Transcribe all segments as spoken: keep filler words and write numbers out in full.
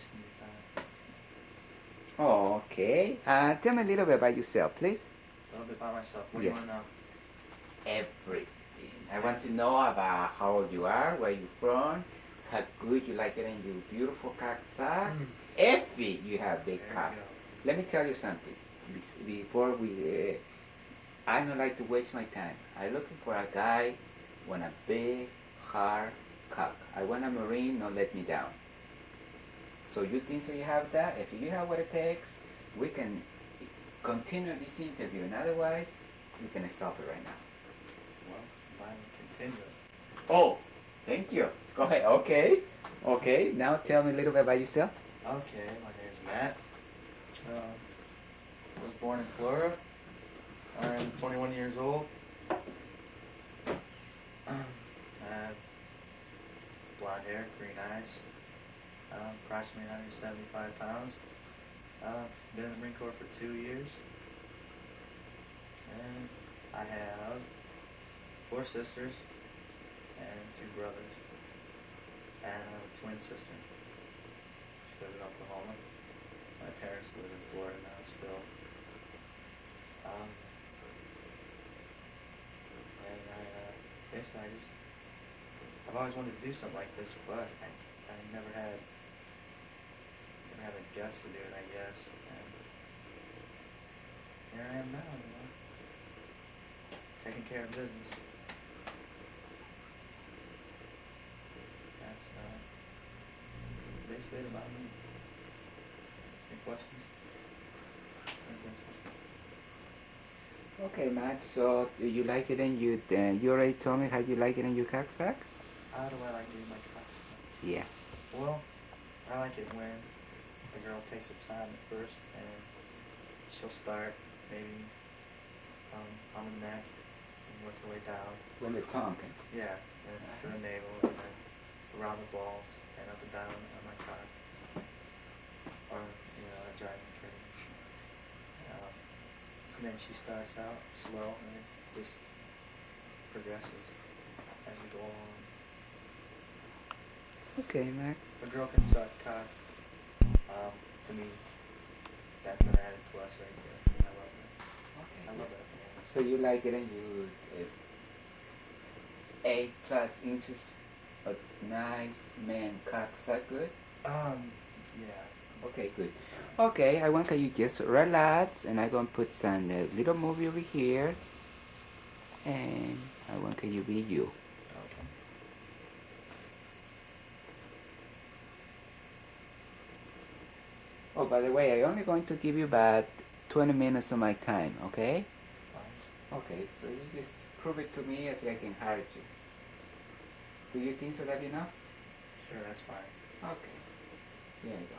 wasting your time. Oh, okay. Uh, tell me a little bit about yourself, please. A little bit about myself. What Yes. do you want to know? Everything. I want to know about how old you are, where you're from, how good you like it in your beautiful cocksack. Mm. Effie, you have big There cock. you go. Let me tell you something. Be- Before we, uh, I don't like to waste my time. I'm looking for a guy with a big, hard cock. I want a Marine, not let me down. So you think so you have that? If you have what it takes, we can continue this interview. And otherwise, we can stop it right now. Well, mine continue. Oh, thank you. Go ahead. Okay. Okay. Now tell me a little bit about yourself. Okay, my name's Matt. Um, I was born in Florida. I'm twenty-one years old. I have blonde hair, green eyes, um, approximately one hundred seventy-five pounds. Uh, been in the Marine Corps for two years. And I have four sisters and two brothers. And I have a twin sister. She lives in Oklahoma. My parents live in Florida now still. Um, and I, uh, basically I just, I've always wanted to do something like this, but I, I never had, never had the guts to do it, I guess. And here I am now, you know, taking care of business. That's, uh, basically it about me. Any questions? Any questions? Okay, Matt. So do you like it in you? Uh, you already told me how you like it in your cocksack. How do I like doing my cuts? Yeah. Well, I like it when the girl takes her time at first and she'll start maybe um, on the neck and work her way down. When the tongue can. Yeah, and to the navel and then around the balls and up and down on my cock. Or, you know, I drive me crazy. Um, and then she starts out slow and it just progresses as we go along. Okay, Matt. A girl can suck cock. Um, to me, that's an added plus right there. I love that. Okay. I love that feeling. So you like it in you uh, eight plus inches of nice man cocksack, good? Um, yeah. Okay, good. Okay, I want you just relax, and I'm gonna put some uh, little movie over here, and I want you be you. Okay. Oh, by the way, I'm only going to give you about twenty minutes of my time, okay? Fine. Okay, so you just prove it to me if I can hire you. Do you think so that'd be enough? Sure, that's fine. Okay. Here you go.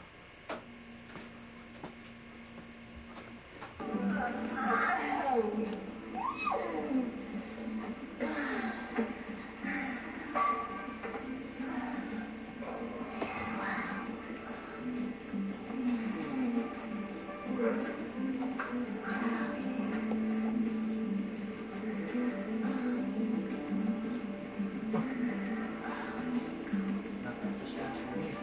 Nothing for sense for me.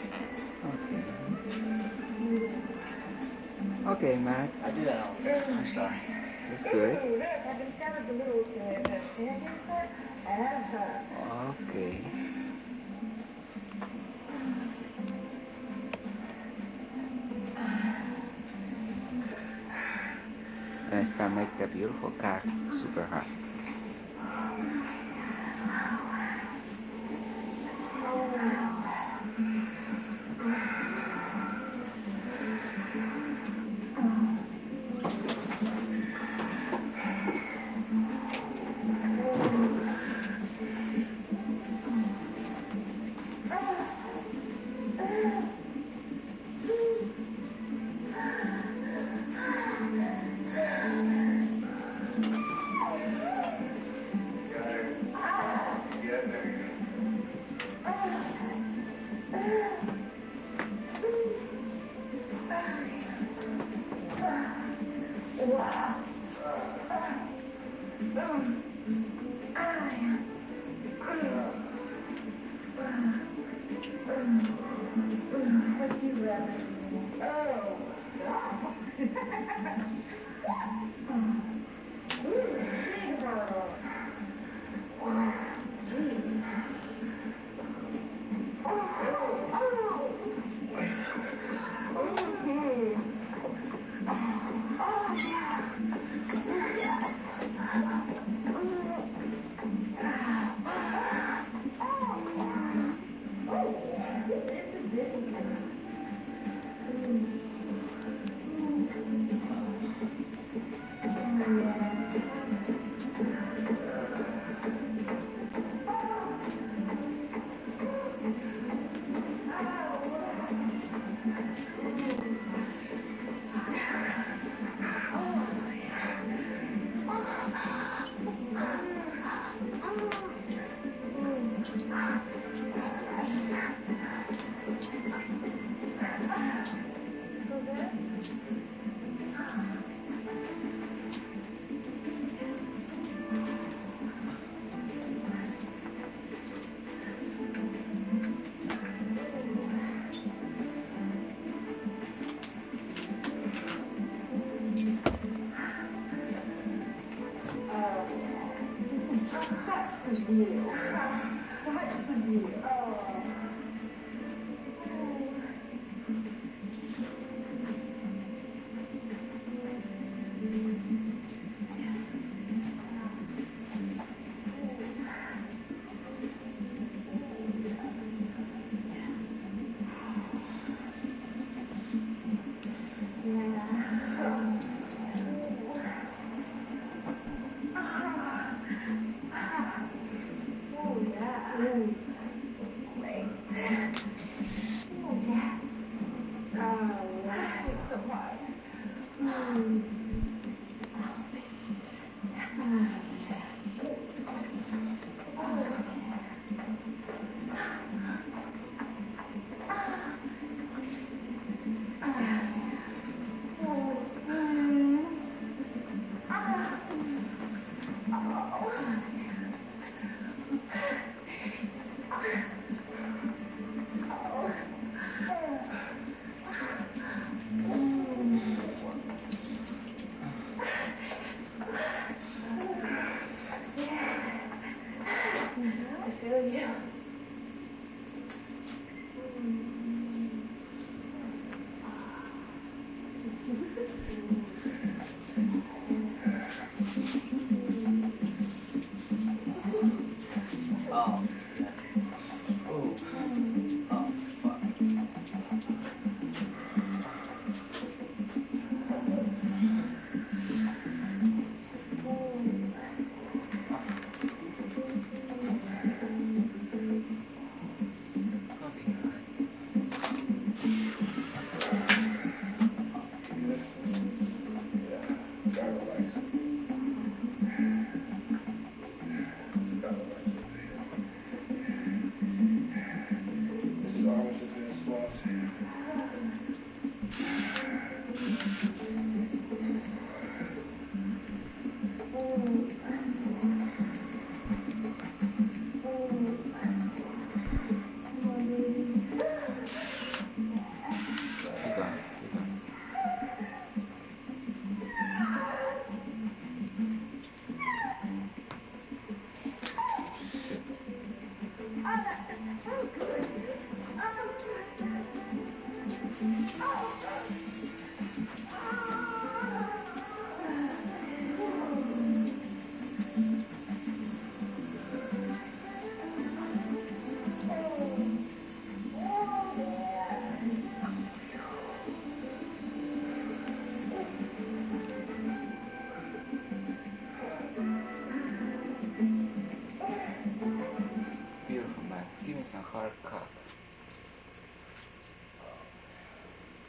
Okay. Okay, Matt. I do that all the time. I'm sorry. That's good. I discovered the little uh, uh, sand uh-huh. Okay. And start make the beautiful cock super hot.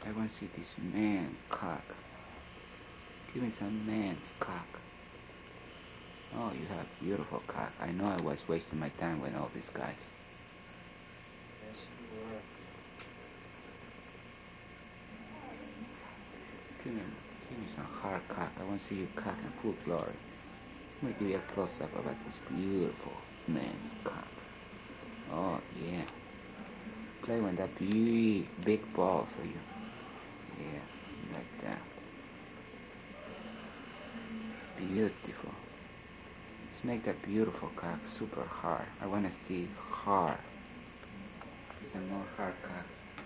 I want to see this man cock. Give me some man's cock. Oh, you have beautiful cock. I know I was wasting my time with all these guys. Yes, you were. Give me, give me some hard cock. I want to see your cock in full glory. Let me give you a close-up about this beautiful man's cock. Oh, yeah. Play with that big, big balls for you. Yeah, like that. Beautiful. Let's make that beautiful cock super hard. I want to see hard. Some more hard cock.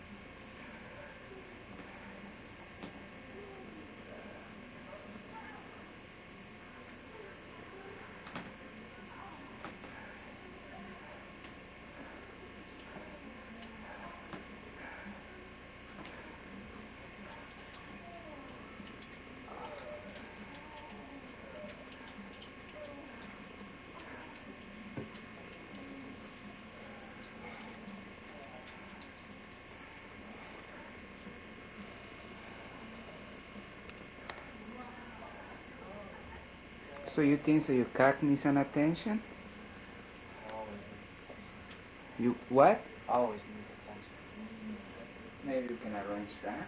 So you think so your cock needs some attention? Always need attention. You what? Always need attention. Maybe you can arrange that.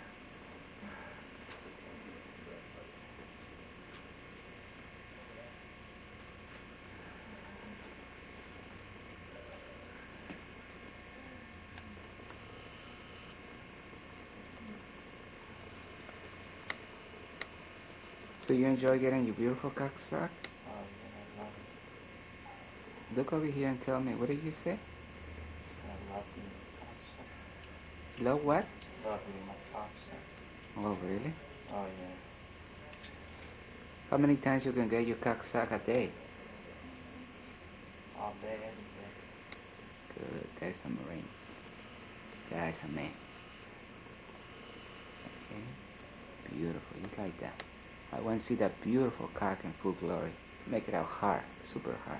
So you enjoy getting your beautiful cock sucked? Oh, yeah, I love it. Look over here and tell me, what did you say? So I love being my cock sucked. Love what? Love being my cock sucked. Oh, really? Oh, yeah. How many times you can get your cock sucked a day? All day, every day. Good, that's a Marine. That's a man. Okay, beautiful, just like that. I want to see that beautiful cock in full glory. Make it out hard, super hard.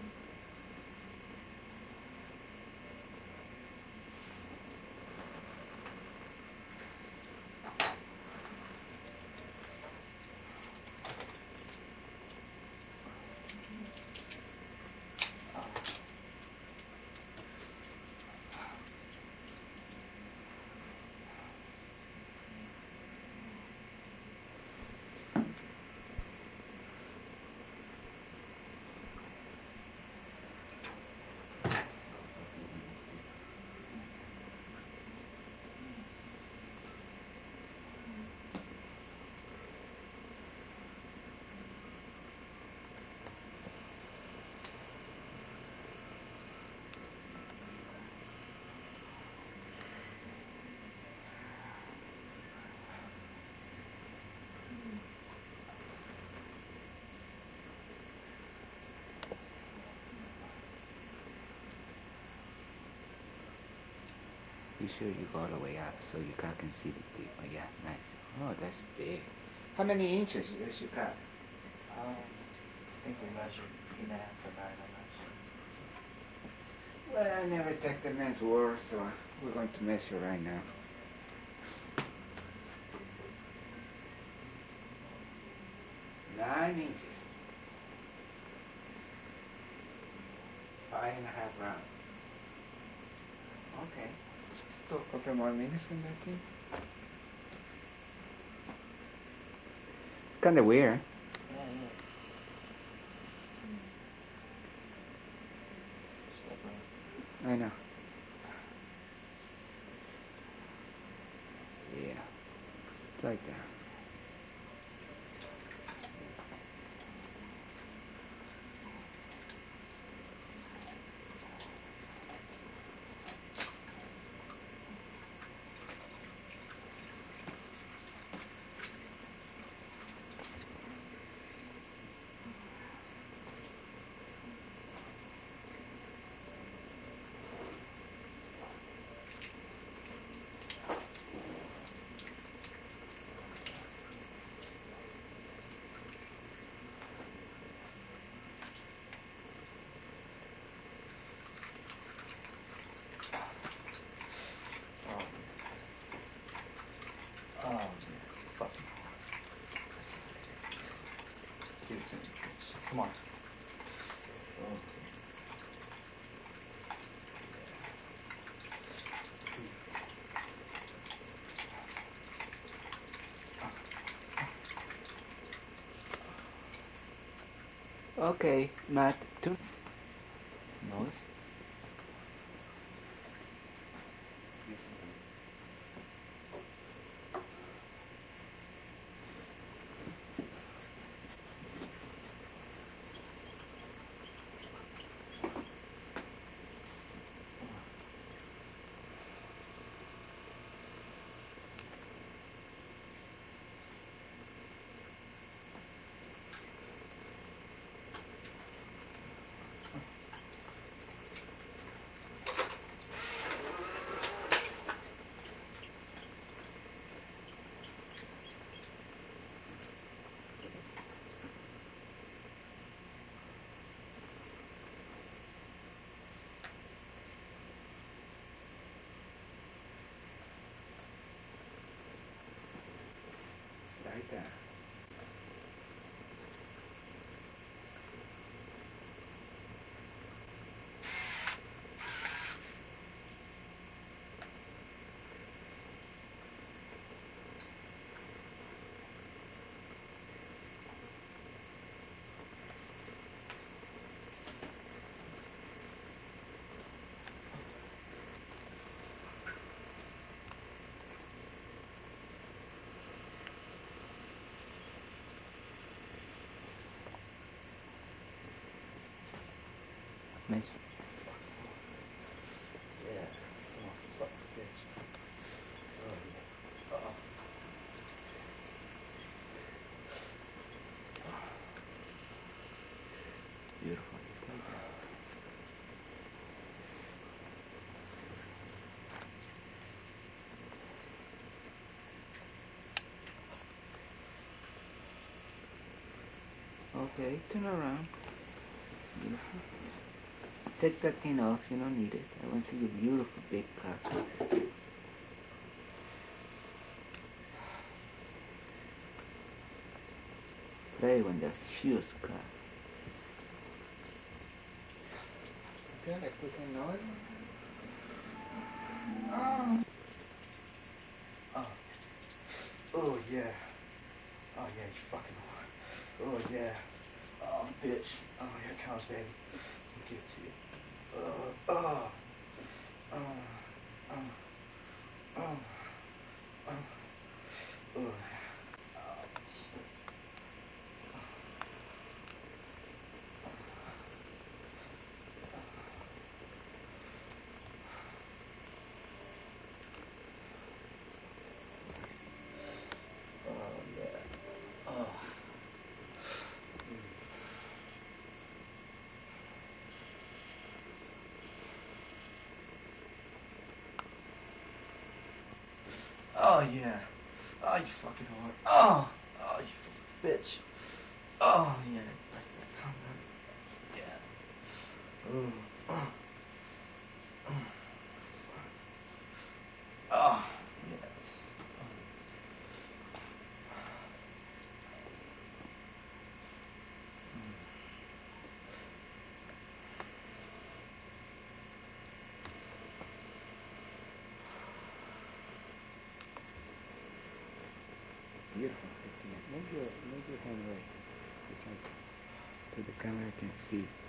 Be sure you go all the way up so your cock can see the tip. Oh yeah, nice. Oh, that's big. How many inches is your cock? Um, I think we measured eight and a half or nine, I'm not sure. Well, I never take the man's word, so we're going to measure right now. Nine inches. Five and a half round. Okay. Still a couple more minutes on that thing. It's kind of weird. Yeah, yeah. Slippery. I know. Yeah. It's like that. Come on. Okay, Matt, two nose. Like that. Nice. Yeah. Come on, fuck bitch. Oh, yeah. Uh-oh. Beautiful. Just like that. Okay, turn around. Beautiful. Take that thing off, you don't need it. I want to see your beautiful big cock. Play when the shoes cock. Okay, let's put some noise. Oh. Oh, yeah. Oh, yeah, you fucking whore. Oh, yeah. Oh, bitch. Oh, here it comes, baby. I'll give it to you. Uh, oh. Oh. Oh. Oh. Oh. Oh. Oh, shit. Oh, yeah. Oh. Oh, yeah. Oh, you fucking whore. Oh. Oh, you fucking bitch. Oh, yeah. Come on. Yeah. Ooh. Oh. Oh, yes. Beautiful. It's move your move your hand right. Just like so the camera can see.